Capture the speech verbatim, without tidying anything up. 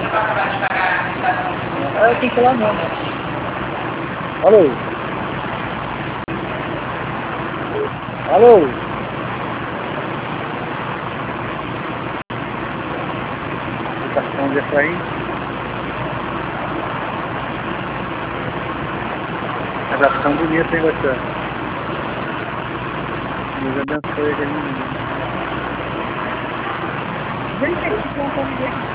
É, eu tenho que ir lá mesmo. Alô? Alô? Aplicação de açaí. Redação bonita, hein, você? Deus abençoe aquele menino. Vem aqui, vamos comigo aqui.